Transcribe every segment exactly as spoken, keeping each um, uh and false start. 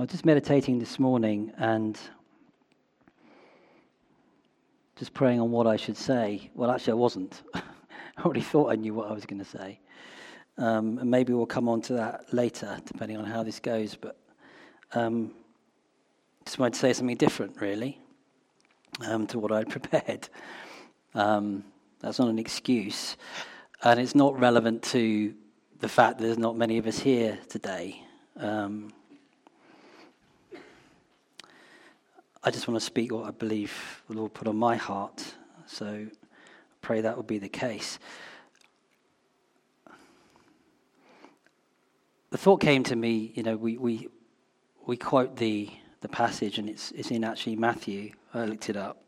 I was just meditating this morning and just praying on what I should say. Well, actually, I wasn't. I already thought I knew what I was going to say. Um, and maybe we'll come on to that later, depending on how this goes. But um, just wanted to say something different, really, um, to what I'd prepared. Um, that's not an excuse. And it's not relevant to the fact that there's not many of us here today. Um, I just want to speak what I believe the Lord put on my heart. So I pray that will be the case. The thought came to me, you know, we we, we quote the, the passage, and it's it's in actually Matthew. I looked it up.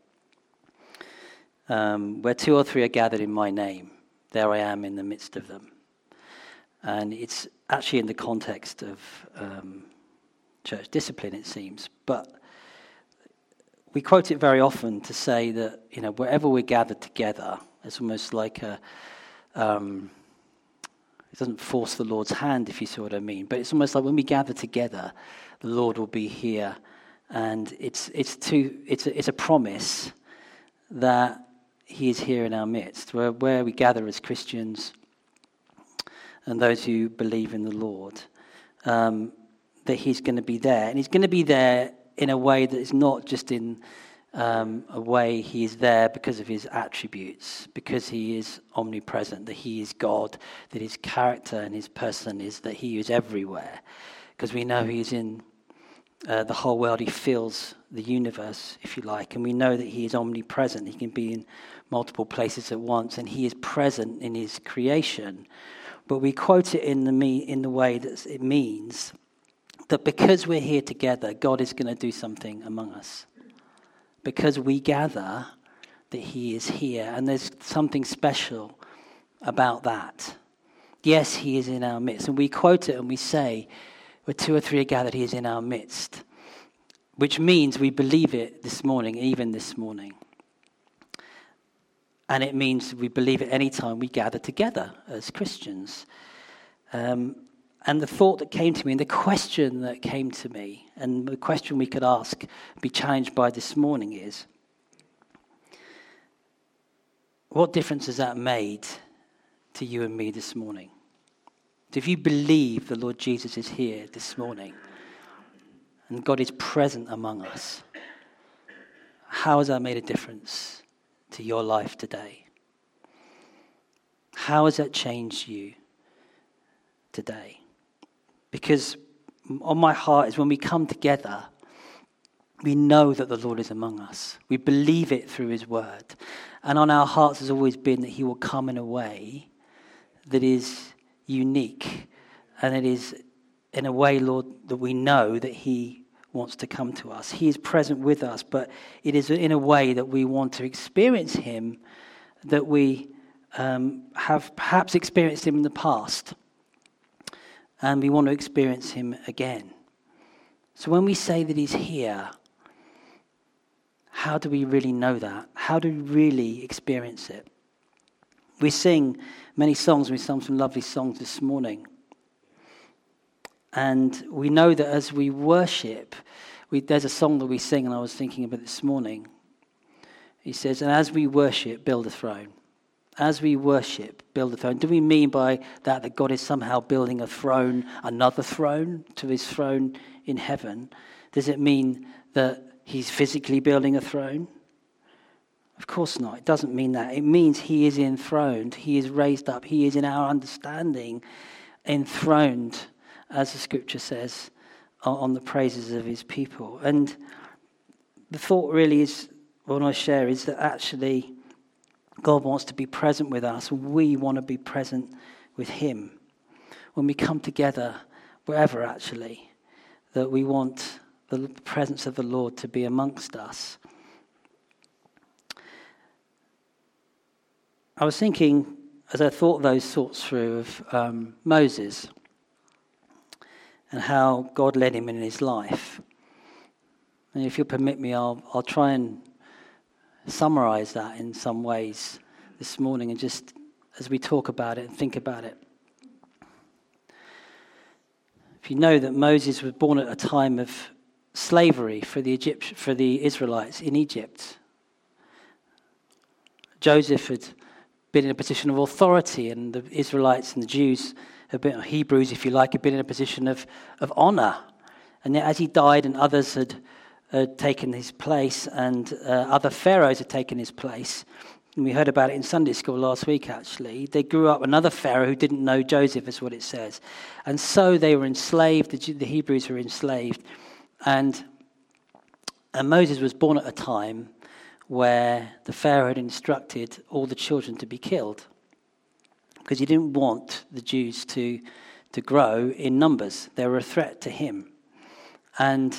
Um, where two or three are gathered in my name, there I am in the midst of them. And it's actually in the context of um, church discipline, it seems. But we quote it very often to say that, you know, wherever we're gathered together, it's almost like a, um, it doesn't force the Lord's hand, if you see what I mean, but it's almost like when we gather together, the Lord will be here, and it's it's to it's a, it's a promise that He is here in our midst, where where we gather as Christians and those who believe in the Lord, um, that He's going to be there, and He's going to be there in a way that is not just in um, a way He is there because of His attributes, because He is omnipresent, that He is God, that His character and His person is that He is everywhere. Because we know He is in uh, the whole world, He fills the universe, if you like, and we know that He is omnipresent. He can be in multiple places at once, and He is present in His creation. But we quote it in the me in the way that it means that because we're here together, God is going to do something among us. Because we gather, that He is here, and there's something special about that. Yes, He is in our midst, and we quote it and we say, where two or three are gathered, He is in our midst, which means we believe it this morning, even this morning. And it means we believe it any time we gather together as Christians. Um, And the thought that came to me, and the question that came to me, and the question we could ask, be challenged by this morning is, what difference has that made to you and me this morning? If you believe the Lord Jesus is here this morning, and God is present among us, how has that made a difference to your life today? How has that changed you today? Because on my heart is when we come together, we know that the Lord is among us. We believe it through His word. And on our hearts has always been that He will come in a way that is unique. And it is in a way, Lord, that we know that He wants to come to us. He is present with us, but it is in a way that we want to experience Him, that we um, have perhaps experienced Him in the past. And we want to experience Him again. So when we say that He's here, how do we really know that? How do we really experience it? We sing many songs. We sung some lovely songs this morning. And we know that as we worship, we, there's a song that we sing, and I was thinking about this morning. He says, and as we worship, build a throne. As we worship, build a throne. Do we mean by that that God is somehow building a throne, another throne to His throne in heaven? Does it mean that He's physically building a throne? Of course not. It doesn't mean that. It means He is enthroned. He is raised up. He is in our understanding enthroned, as the scripture says, on the praises of His people. And the thought really is, what I share is that actually God wants to be present with us. We want to be present with Him. When we come together, wherever actually, that we want the presence of the Lord to be amongst us. I was thinking, as I thought those thoughts through, of um, Moses and how God led him in his life. And if you'll permit me, I'll, I'll try and summarize that in some ways this morning, and just as we talk about it and think about it. If you know that Moses was born at a time of slavery for the Egypt, for the Israelites in Egypt. Joseph had been in a position of authority, and the Israelites and the Jews, have been, Hebrews, if you like, had been in a position of, of honor. And yet as he died and others had, had taken his place, and uh, other pharaohs had taken his place, and we heard about it in Sunday school last week, actually. They grew up another Pharaoh who didn't know Joseph, is what it says. And so they were enslaved, the, the Hebrews were enslaved. And, and Moses was born at a time where the Pharaoh had instructed all the children to be killed, because he didn't want the Jews to, to grow in numbers. They were a threat to him. And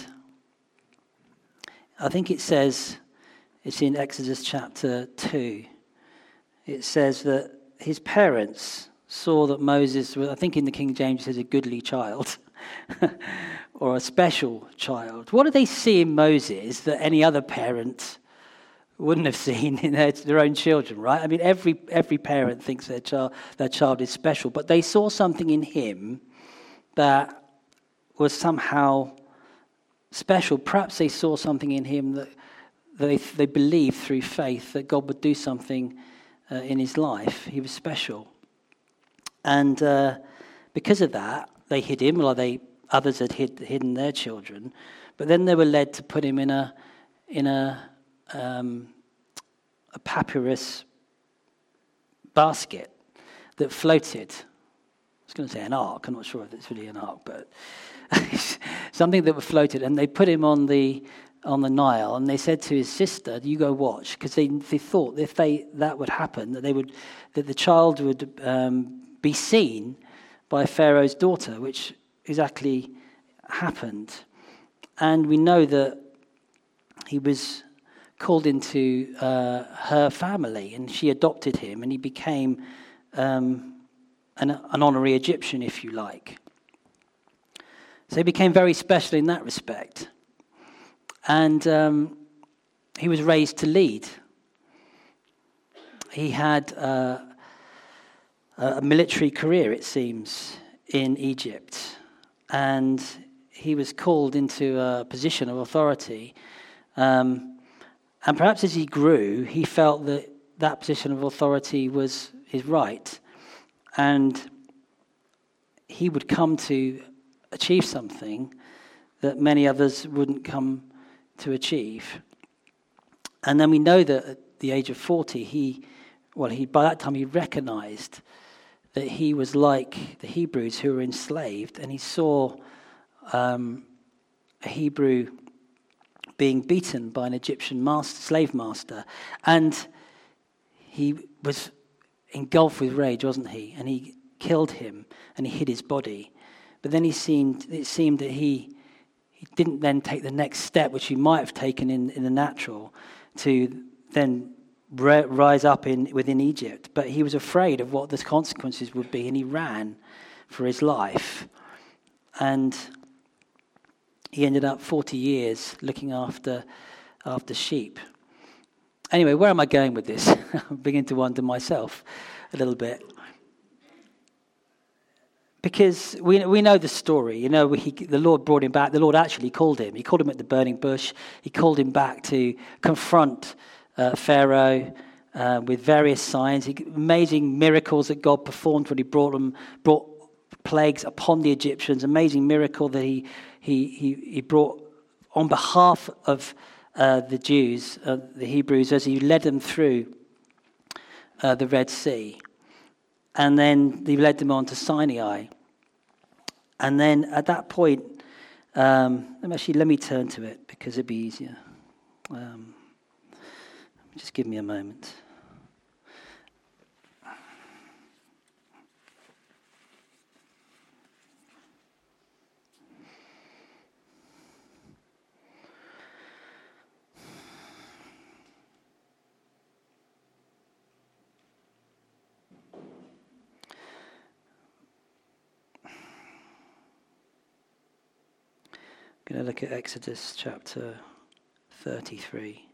I think it says... It's in Exodus chapter two. It says that his parents saw that Moses was, I think in the King James it says a goodly child, or a special child. What did they see in Moses that any other parent wouldn't have seen in their, their own children, right? I mean, every every parent thinks their child, their child is special, but they saw something in him that was somehow special. Perhaps they saw something in him that They, they believed through faith that God would do something uh, in his life. He was special. And uh, because of that, they hid him, like they others had hid, hidden their children. But then they were led to put him in a in a, um, a papyrus basket that floated. I was going to say an ark. I'm not sure if it's really an ark, but something that floated. And they put him on the... on the Nile, and they said to his sister, "You go watch," because they they thought if they that would happen, that they would that the child would um, be seen by Pharaoh's daughter, which exactly happened. And we know that he was called into uh, her family, and she adopted him, and he became um, an, an honorary Egyptian, if you like. So he became very special in that respect. And um, he was raised to lead. He had uh, a military career, it seems, in Egypt. And he was called into a position of authority. Um, and perhaps as he grew, he felt that that position of authority was his right. And he would come to achieve something that many others wouldn't come to achieve. And then we know that at the age of forty, he, well, he by that time he recognized that he was like the Hebrews who were enslaved, and he saw um, a Hebrew being beaten by an Egyptian master, slave master, and he was engulfed with rage, wasn't he? And he killed him, and he hid his body. But then he seemed, it seemed that he He didn't then take the next step, which he might have taken in, in the natural, to then re- rise up in within Egypt. But he was afraid of what the consequences would be, and he ran for his life. And he ended up forty years looking after after sheep. Anyway, where am I going with this? I'm beginning to wonder myself a little bit. Because we we know the story, you know, he, the Lord brought him back. The Lord actually called him. He called him at the burning bush. He called him back to confront uh, Pharaoh uh, with various signs, he, amazing miracles that God performed when he brought them, brought plagues upon the Egyptians. Amazing miracle that he he he, he brought on behalf of uh, the Jews, uh, the Hebrews, as he led them through uh, the Red Sea. And then he led them on to Sinai. And then at that point, um, actually, let me turn to it because it'd be easier. Um, just give me a moment. I'm going to look at Exodus chapter thirty-three.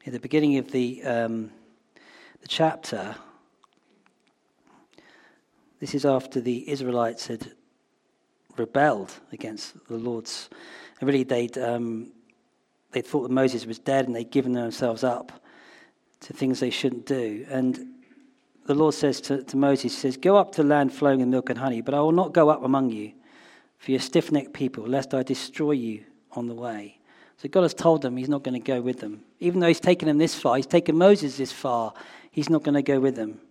at the beginning of the, um, the chapter, this is after the Israelites had rebelled against the Lord's, and really they'd um, they thought that Moses was dead, and they'd given themselves up to things they shouldn't do. And the Lord says to, to Moses, he says, "Go up to land flowing with milk and honey, but I will not go up among you, for you're stiff-necked people, lest I destroy you on the way." So God has told them he's not going to go with them. Even though he's taken them this far, he's taken Moses this far, he's not going to go with them.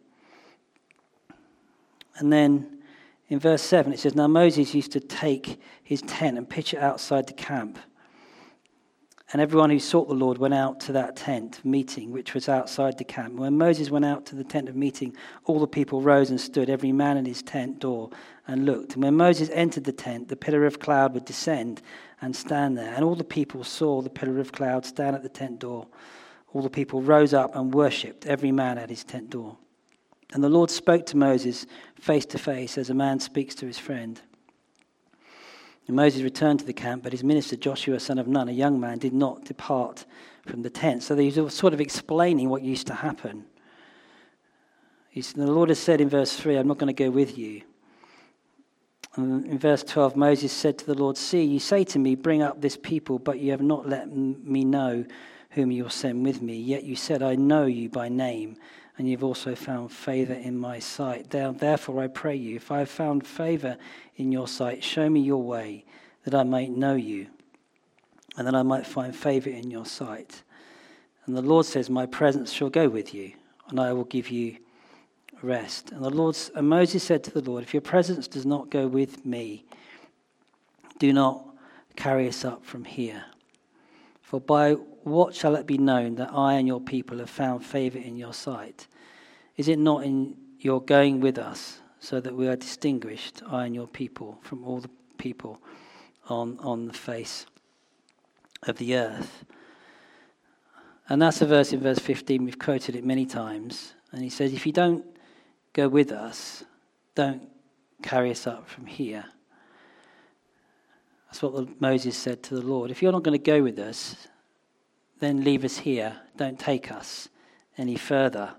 And then in verse seven it says, "Now Moses used to take his tent and pitch it outside the camp. And everyone who sought the Lord went out to that tent of meeting, which was outside the camp. When Moses went out to the tent of meeting, all the people rose and stood, every man in his tent door, and looked. And when Moses entered the tent, the pillar of cloud would descend and stand there. And all the people saw the pillar of cloud stand at the tent door. All the people rose up and worshipped, every man at his tent door. And the Lord spoke to Moses face to face, as a man speaks to his friend. And Moses returned to the camp, but his minister Joshua, son of Nun, a young man, did not depart from the tent." So he was sort of explaining what used to happen. He said, "The Lord has said in verse three, I'm not going to go with you." And in verse twelve, Moses said to the Lord, "See, you say to me, bring up this people, but you have not let me know whom you will send with me. Yet you said, I know you by name, and you've also found favor in my sight. Therefore I pray you, if I have found favor in your sight, show me your way, that I might know you, and that I might find favor in your sight." And the Lord says, "My presence shall go with you, and I will give you rest." And the Lord, and Moses said to the Lord, "If your presence does not go with me, do not carry us up from here. For by what shall it be known that I and your people have found favor in your sight? Is it not in your going with us, so that we are distinguished, I and your people, from all the people on, on the face of the earth?" And that's a verse in verse fifteen. We've quoted it many times. And he says, if you don't go with us, don't carry us up from here. That's what the, Moses said to the Lord. If you're not going to go with us, then leave us here. Don't take us any further.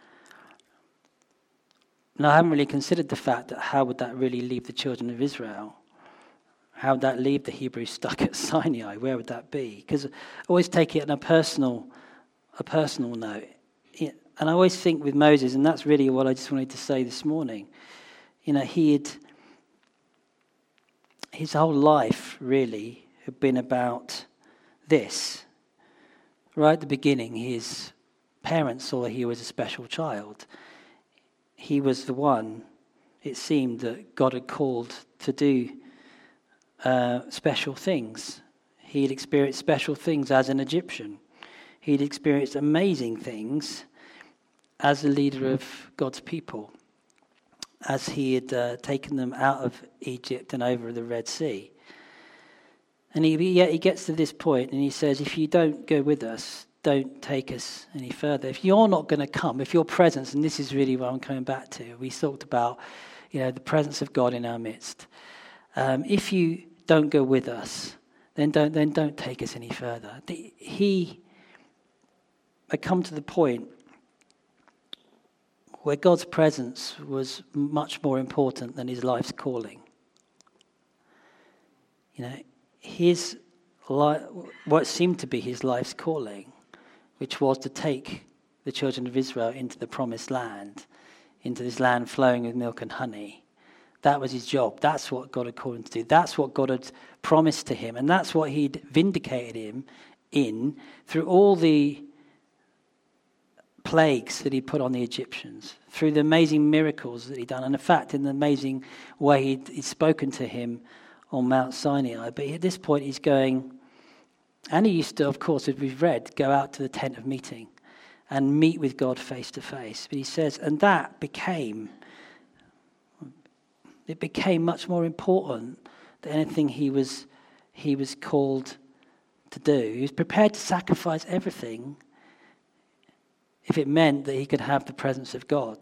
Now, I haven't really considered the fact that how would that really leave the children of Israel? How would that leave the Hebrews stuck at Sinai? Where would that be? Because I always take it on a personal, a personal note. And I always think with Moses, and that's really what I just wanted to say this morning. You know, he had, his whole life really had been about this. Right at the beginning, his parents saw he was a special child. He was the one, it seemed, that God had called to do uh, special things. He had experienced special things as an Egyptian. He'd experienced amazing things as a leader of God's people, as he had uh, taken them out of Egypt and over the Red Sea. And he, yet he gets to this point and he says, if you don't go with us, don't take us any further. If you're not going to come, if your presence, and this is really what I'm coming back to, we talked about, you know, the presence of God in our midst. Um, if you don't go with us, then don't then don't take us any further. The, he had come to the point where God's presence was much more important than his life's calling. You know, his li- what seemed to be his life's calling, which was to take the children of Israel into the promised land, into this land flowing with milk and honey. That was his job. That's what God had called him to do. That's what God had promised to him. And that's what he'd vindicated him in through all the plagues that he put on the Egyptians, through the amazing miracles that he'd done, and in fact, in the amazing way he'd, he'd spoken to him on Mount Sinai. But at this point, he's going, and he used to, of course, as we've read, go out to the tent of meeting and meet with God face to face. But he says, and that became, it became much more important than anything he was, he was called to do. He was prepared to sacrifice everything if it meant that he could have the presence of God.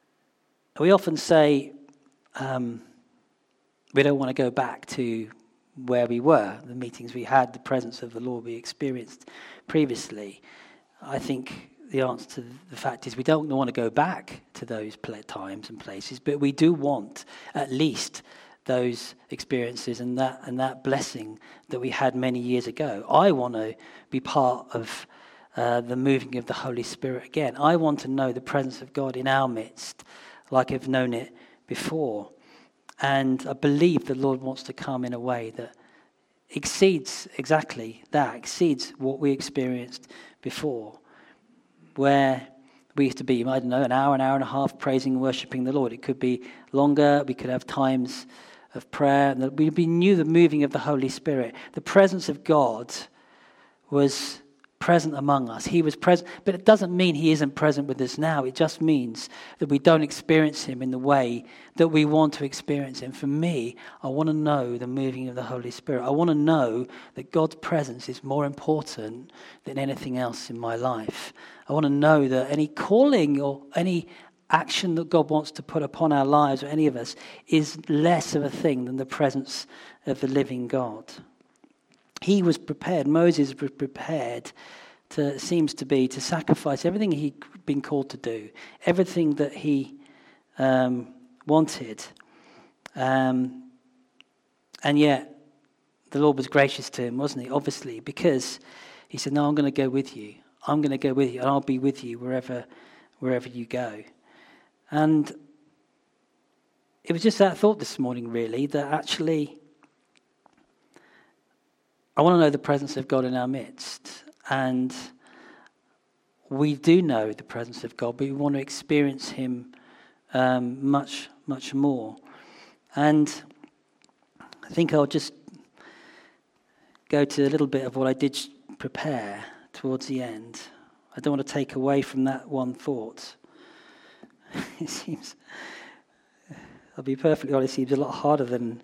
We often say um, we don't want to go back to where we were, the meetings we had, the presence of the Lord we experienced previously. I think the answer to the fact is we don't want to go back to those times and places, but we do want at least those experiences and that and that blessing that we had many years ago. I want to be part of uh, the moving of the Holy Spirit again. I want to know the presence of God in our midst like I've known it before. And I believe the Lord wants to come in a way that exceeds exactly that, exceeds what we experienced before, where we used to be, I don't know, an hour, an hour and a half praising and worshipping the Lord. It could be longer. We could have times of prayer. And we knew the moving of the Holy Spirit. The presence of God was present among us. He was present, but it doesn't mean he isn't present with us now. It just means that we don't experience him in the way that we want to experience him. For me, I want to know the moving of the Holy Spirit. I want to know that God's presence is more important than anything else in my life. I want to know that any calling or any action that God wants to put upon our lives, or any of us, is less of a thing than the presence of the living God. He was prepared, Moses was prepared to, seems to be, to sacrifice everything he'd been called to do, everything that he um, wanted. Um, and yet, the Lord was gracious to him, wasn't he? Obviously, because he said, no, I'm going to go with you. I'm going to go with you, and I'll be with you wherever, wherever you go. And it was just that thought this morning, really, that actually I want to know the presence of God in our midst. And we do know the presence of God, but we want to experience him um, much, much more. And I think I'll just go to a little bit of what I did prepare towards the end. I don't want to take away from that one thought. It seems, I'll be perfectly honest, it seems a lot harder than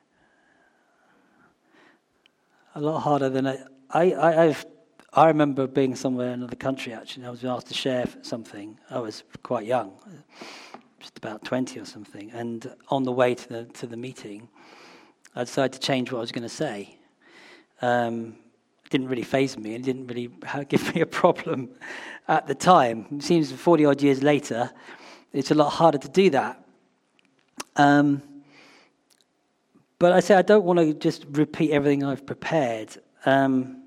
A lot harder than I, I, I've. I remember being somewhere in another country. Actually, I was asked to share something. I was quite young, just about twenty or something. And on the way to the to the meeting, I decided to change what I was going to say. Um, it didn't really faze me, and it didn't really give me a problem at the time. It seems forty odd years later, it's a lot harder to do that. Um, But I say I don't want to just repeat everything I've prepared. Um,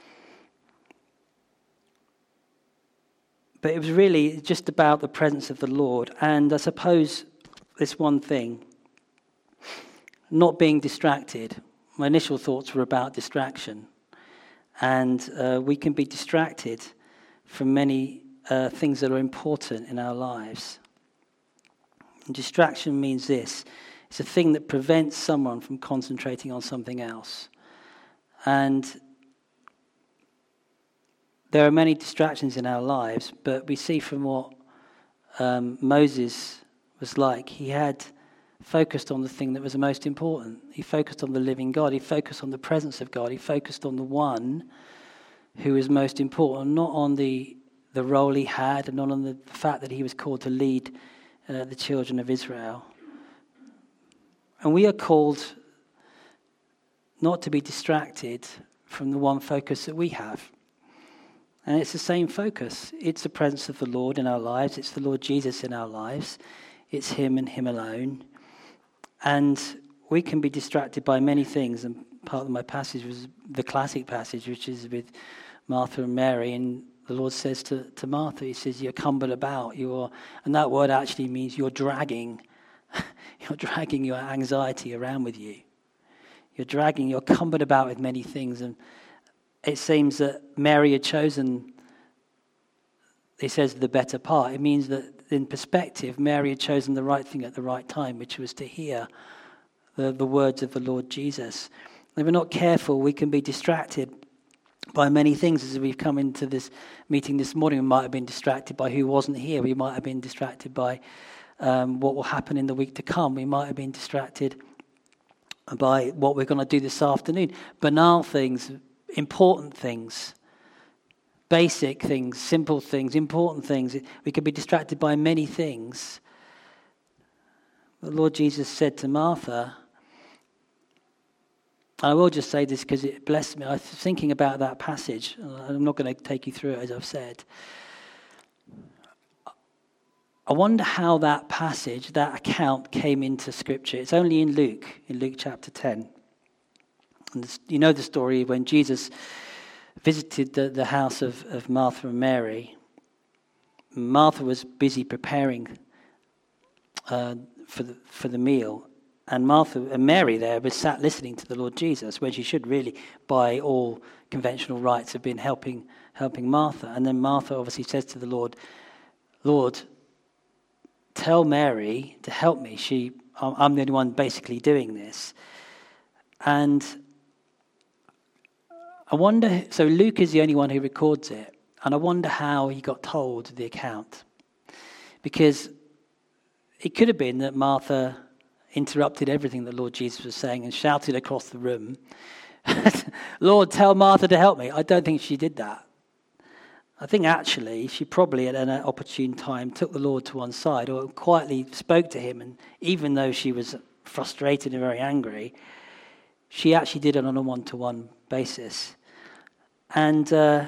but it was really just about the presence of the Lord. And I suppose this one thing, not being distracted. My initial thoughts were about distraction. And uh, we can be distracted from many uh, things that are important in our lives. And distraction means this. It's a thing that prevents someone from concentrating on something else. And there are many distractions in our lives, but we see from what um, Moses was like, he had focused on the thing that was the most important. He focused on the living God. He focused on the presence of God. He focused on the one who was most important, not on the, the role he had and not on the fact that he was called to lead uh, the children of Israel. And we are called not to be distracted from the one focus that we have. And it's the same focus. It's the presence of the Lord in our lives. It's the Lord Jesus in our lives. It's him and him alone. And we can be distracted by many things. And part of my passage was the classic passage, which is with Martha and Mary. And the Lord says to, to Martha, he says, you're cumbered about. You're, and that word actually means you're dragging You're dragging your anxiety around with you. You're dragging, you're cumbered about with many things. And it seems that Mary had chosen, it says, the better part. It means that in perspective, Mary had chosen the right thing at the right time, which was to hear the, the words of the Lord Jesus. And if we're not careful, we can be distracted by many things. As we've come into this meeting this morning, we might have been distracted by who wasn't here. We might have been distracted by Um, what will happen in the week to come. We might have been distracted by what we're going to do this afternoon. Banal things, important things, basic things, simple things, important things. We could be distracted by many things. The Lord Jesus said to Martha, I will just say this because it blessed me. I was thinking about that passage. I'm not going to take you through it, as I've said. I wonder how that passage, that account came into Scripture. It's only in Luke, in Luke chapter ten. And this, you know the story when Jesus visited the, the house of, of Martha and Mary. Martha was busy preparing uh, for the for the meal. And Martha and Mary there was sat listening to the Lord Jesus, when she should really, by all conventional rights, have been helping helping Martha. And then Martha obviously says to the Lord, Lord, tell Mary to help me. She, I'm the only one basically doing this. And I wonder, so Luke is the only one who records it. And I wonder how he got told the account. Because it could have been that Martha interrupted everything the Lord Jesus was saying and shouted across the room, Lord, tell Martha to help me. I don't think she did that. I think actually she probably at an opportune time took the Lord to one side or quietly spoke to him, and even though she was frustrated and very angry, she actually did it on a one-to-one basis. And uh,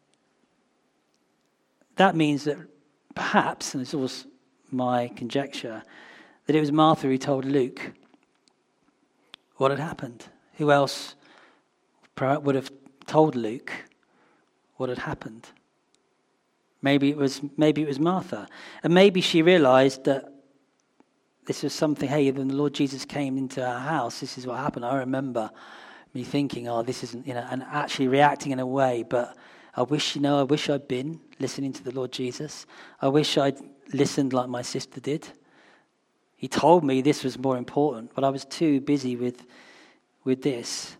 that means that perhaps, and it's always my conjecture, that it was Martha who told Luke what had happened. Who else would have told Luke what had happened? Maybe it was maybe it was Martha. And maybe she realized that this was something, hey, when the Lord Jesus came into our house, this is what happened. I remember me thinking, oh, this isn't, you know, and actually reacting in a way, but I wish, you know, I wish I'd been listening to the Lord Jesus. I wish I'd listened like my sister did. He told me this was more important, but I was too busy with with this.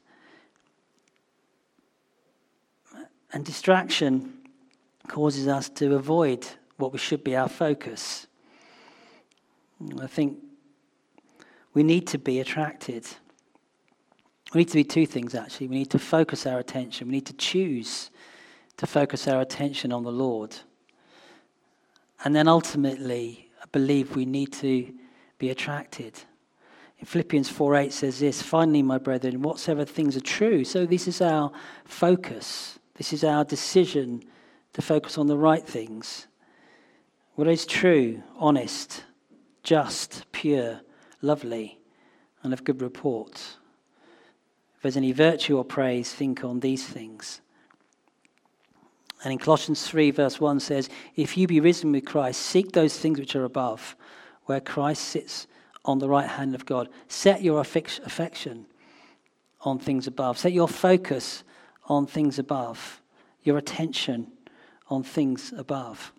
And distraction causes us to avoid what we should be our focus. I think we need to be attracted. We need to be two things, actually. We need to focus our attention. We need to choose to focus our attention on the Lord. And then ultimately, I believe we need to be attracted. In Philippians four eight says this, finally, my brethren, whatsoever things are true. So this is our focus. This is our decision to focus on the right things. What is true, honest, just, pure, lovely, and of good report. If there's any virtue or praise, think on these things. And in Colossians three verse one says, if you be risen with Christ, seek those things which are above, where Christ sits on the right hand of God. Set your affection on things above. Set your focus on things above. Your attention on things above.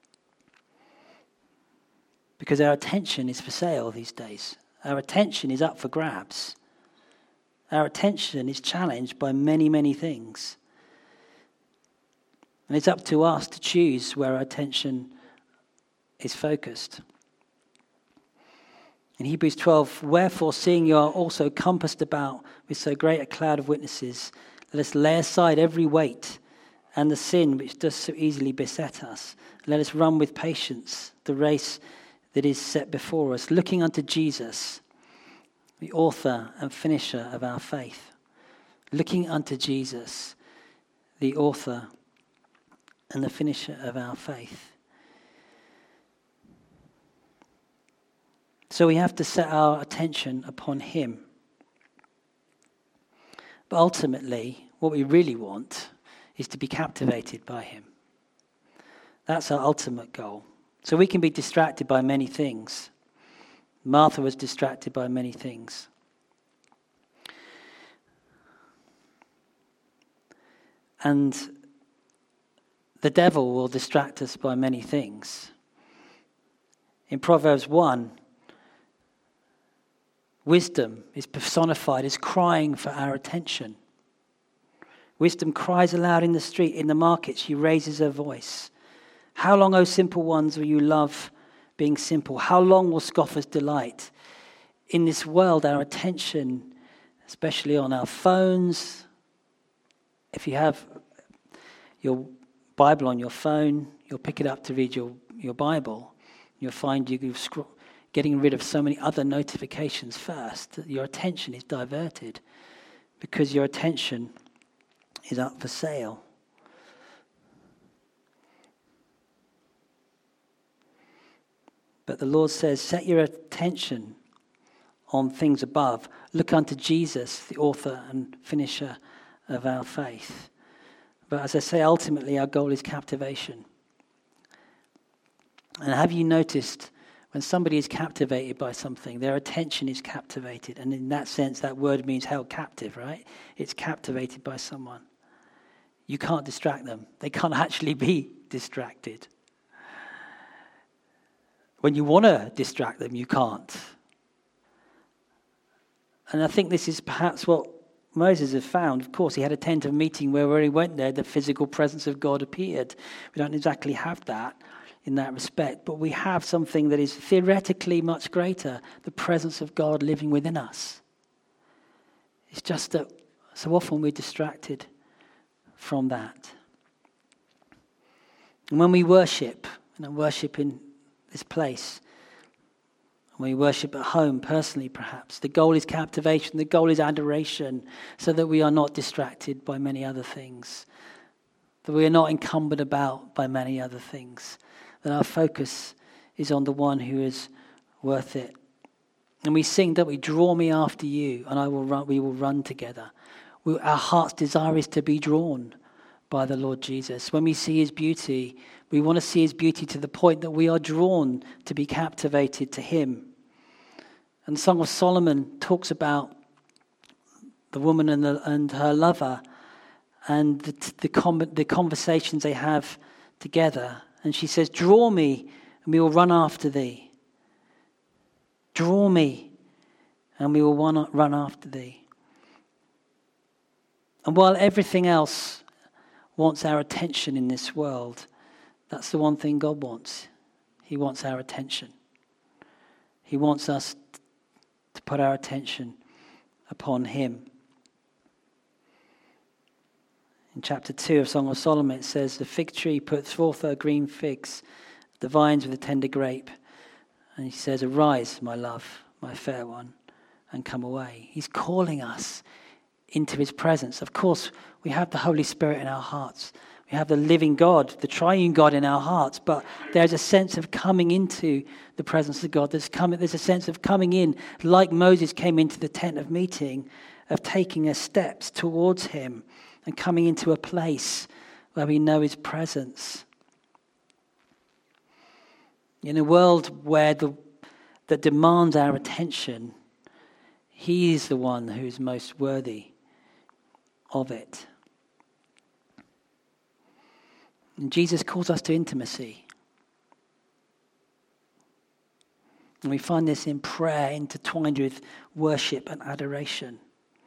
Because our attention is for sale these days. Our attention is up for grabs. Our attention is challenged by many, many things. And it's up to us to choose where our attention is focused. In Hebrews twelve, wherefore, seeing you are also compassed about with so great a cloud of witnesses, let us lay aside every weight and the sin which does so easily beset us. Let us run with patience the race that is set before us, looking unto Jesus, the author and finisher of our faith. Looking unto Jesus, the author and the finisher of our faith. So we have to set our attention upon him. But ultimately, what we really want is to be captivated by him. That's our ultimate goal. So we can be distracted by many things. Martha was distracted by many things. And the devil will distract us by many things. In Proverbs one, wisdom is personified as crying for our attention. Wisdom cries aloud in the street, in the market, she raises her voice. How long, O simple ones, will you love being simple? How long will scoffers delight? In this world, our attention, especially on our phones, if you have your Bible on your phone, you'll pick it up to read your, your Bible. You'll find you scroll, getting rid of so many other notifications first that your attention is diverted because your attention is up for sale. But the Lord says, set your attention on things above. Look unto Jesus, the author and finisher of our faith. But as I say, ultimately our goal is captivation. And have you noticed when somebody is captivated by something, their attention is captivated. And in that sense, that word means held captive, right? It's captivated by someone. You can't distract them. They can't actually be distracted. When you want to distract them, you can't. And I think this is perhaps what Moses had found. Of course, he had a tent of meeting where when he went there, the physical presence of God appeared. We don't exactly have that in that respect, but we have something that is theoretically much greater, the presence of God living within us. It's just that so often we're distracted from that. And when we worship, you know, worship in this place, when we worship at home, personally perhaps, the goal is captivation, the goal is adoration, so that we are not distracted by many other things, that we are not encumbered about by many other things, that our focus is on the one who is worth it. And we sing, don't we, draw me after you, and I will run, we will run together. We, our heart's desire is to be drawn by the Lord Jesus. When we see his beauty, we want to see his beauty to the point that we are drawn to be captivated to him. And the Song of Solomon talks about the woman and, the, and her lover and the, the, com- the conversations they have together. And she says, draw me and we will run after thee. Draw me and we will run after thee. And while everything else wants our attention in this world, that's the one thing God wants. He wants our attention. He wants us to put our attention upon him. In chapter two of Song of Solomon, it says, the fig tree puts forth her green figs, the vines with a tender grape. And he says, arise, my love, my fair one, and come away. He's calling us into his presence. Of course, we have the Holy Spirit in our hearts. We have the living God, the triune God in our hearts. But there's a sense of coming into the presence of God. There's, coming, there's a sense of coming in, like Moses came into the tent of meeting, of taking a steps towards him and coming into a place where we know his presence. In a world where the, that demands our attention, he is the one who's most worthy of it. And Jesus calls us to intimacy. And we find this in prayer intertwined with worship and adoration.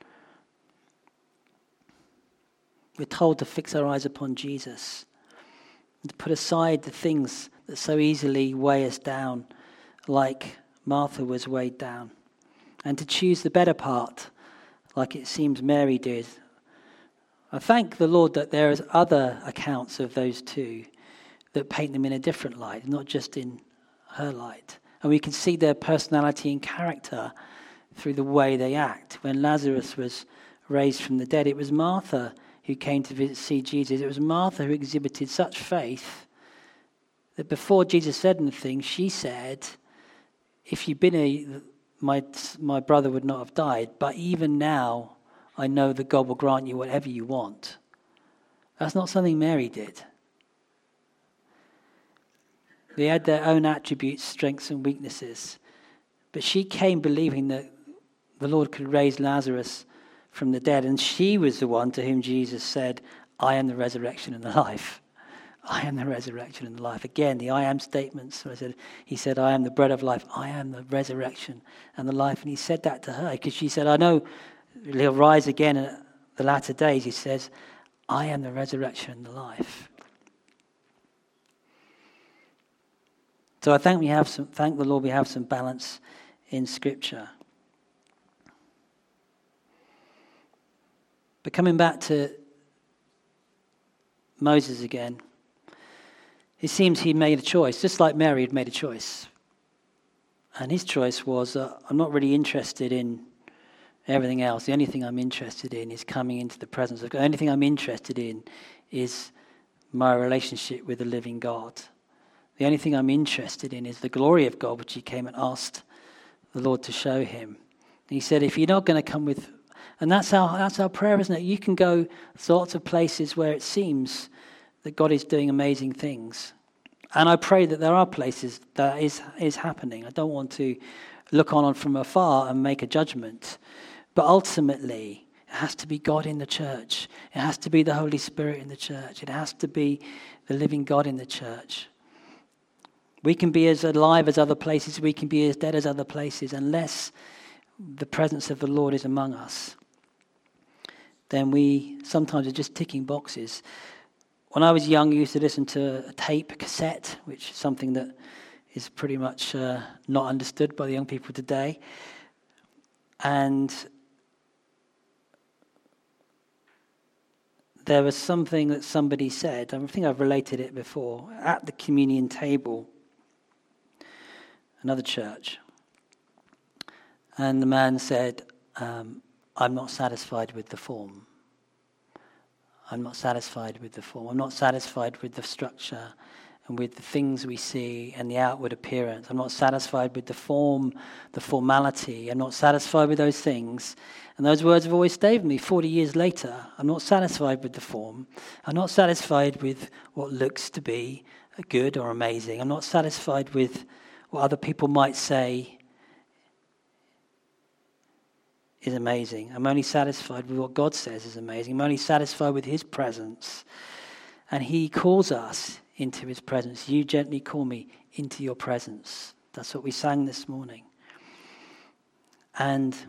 We're told to fix our eyes upon Jesus and to put aside the things that so easily weigh us down, like Martha was weighed down, and to choose the better part, like it seems Mary did. I thank the Lord that there is other accounts of those two that paint them in a different light, not just in her light. And we can see their personality and character through the way they act. When Lazarus was raised from the dead, it was Martha who came to visit, see Jesus. It was Martha who exhibited such faith that before Jesus said anything, she said, if you'd been here, my, my brother would not have died. But even now, I know that God will grant you whatever you want. That's not something Mary did. They had their own attributes, strengths and weaknesses. But she came believing that the Lord could raise Lazarus from the dead. And she was the one to whom Jesus said, I am the resurrection and the life. I am the resurrection and the life. Again, the I am statements. So I said, he said, I am the bread of life. I am the resurrection and the life. And he said that to her because she said, I know he'll rise again in the latter days. He says, I am the resurrection and the life. So I thank we have some. Thank the Lord we have some balance in Scripture. But coming back to Moses again, it seems he made a choice, just like Mary had made a choice. And his choice was, uh, I'm not really interested in everything else. The only thing I'm interested in is coming into the presence of God. The only thing I'm interested in is my relationship with the living God. The only thing I'm interested in is the glory of God, which he came and asked the Lord to show him. And he said, if you're not going to come with... And that's our, that's our prayer, isn't it? You can go to lots of places where it seems that God is doing amazing things. And I pray that there are places that is, is happening. I don't want to look on from afar and make a judgment. But ultimately, it has to be God in the church. It has to be the Holy Spirit in the church. It has to be the living God in the church. We can be as alive as other places. We can be as dead as other places. Unless the presence of the Lord is among us, then we sometimes are just ticking boxes. When I was young, I used to listen to a tape, a cassette, which is something that is pretty much uh, not understood by the young people today. And there was something that somebody said, I think I've related it before, at the communion table, another church. And the man said, um, I'm not satisfied with the form. I'm not satisfied with the form. I'm not satisfied with the structure and with the things we see and the outward appearance. I'm not satisfied with the form, the formality. I'm not satisfied with those things. And those words have always stayed with me forty years later. I'm not satisfied with the form. I'm not satisfied with what looks to be good or amazing. I'm not satisfied with what other people might say is amazing. I'm only satisfied with what God says is amazing. I'm only satisfied with his presence. And he calls us into his presence. You gently call me into your presence. That's what we sang this morning. And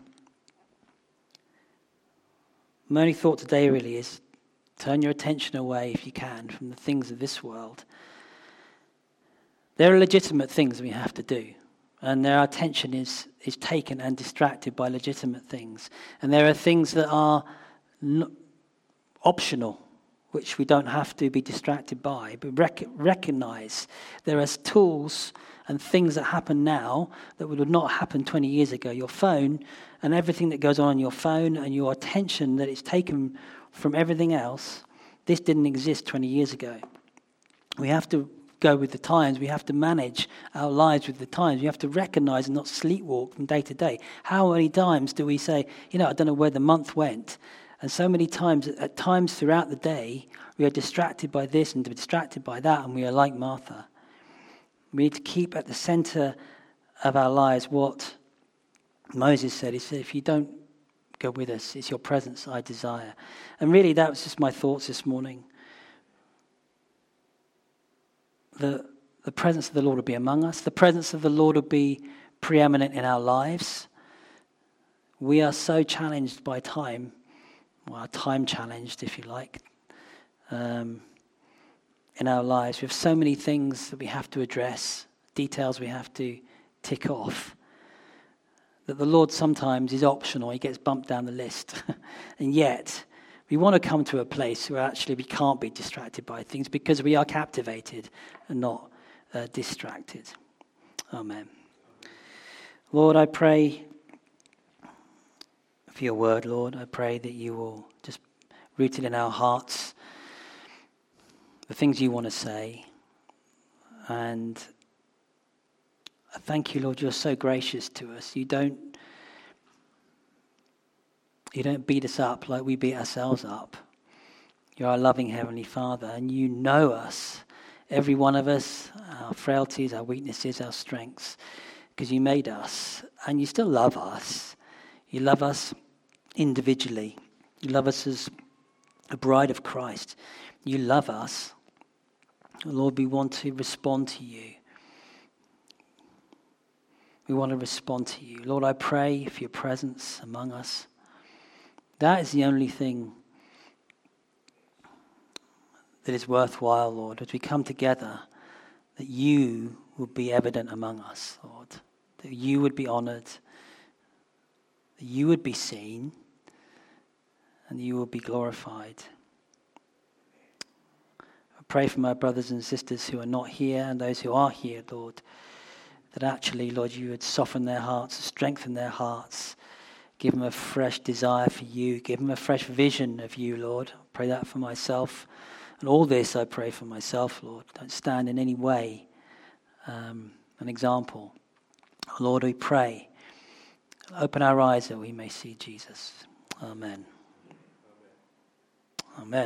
my only thought today really is turn your attention away, if you can, from the things of this world. There are legitimate things we have to do. And our attention is, is taken and distracted by legitimate things. And there are things that are n- optional, which we don't have to be distracted by. But rec- recognize there are tools and things that happen now that would not happen twenty years ago. Your phone and everything that goes on on your phone and your attention that is taken from everything else, this didn't exist twenty years ago. We have to go with the times. We have to manage our lives with the times. We have to recognize and not sleepwalk from day to day. How many times do we say, you know, I don't know where the month went? And so many times, at times throughout the day, we are distracted by this and distracted by that, and we are like Martha. We need to keep at the center of our lives what Moses said. He said, if you don't go with us, it's your presence I desire. And really, that was just my thoughts this morning. The, the presence of the Lord will be among us. The presence of the Lord will be preeminent in our lives. We are so challenged by time, well, time challenged, if you like, um, in our lives. We have so many things that we have to address, details we have to tick off, that the Lord sometimes is optional. He gets bumped down the list. And yet, we want to come to a place where actually we can't be distracted by things because we are captivated and not uh, distracted. Amen. Lord, I pray for your word, Lord. I pray that you will just root it in our hearts, the things you want to say. And I thank you, Lord, you're so gracious to us. You don't You don't beat us up like we beat ourselves up. You're our loving Heavenly Father, and you know us, every one of us, our frailties, our weaknesses, our strengths, because you made us, and you still love us. You love us individually. You love us as a bride of Christ. You love us. Lord, we want to respond to you. We want to respond to you. Lord, I pray for your presence among us. That is the only thing that is worthwhile, Lord, as we come together, that you would be evident among us, Lord, that you would be honored, that you would be seen, and you would be glorified. I pray for my brothers and sisters who are not here and those who are here, Lord, that actually, Lord, you would soften their hearts, strengthen their hearts, Give them a fresh desire for you. Give them a fresh vision of you, Lord. I pray that for myself. And all this I pray for myself, Lord. Don't stand in any way um, an example. Lord, we pray. Open our eyes that we may see Jesus. Amen. Amen.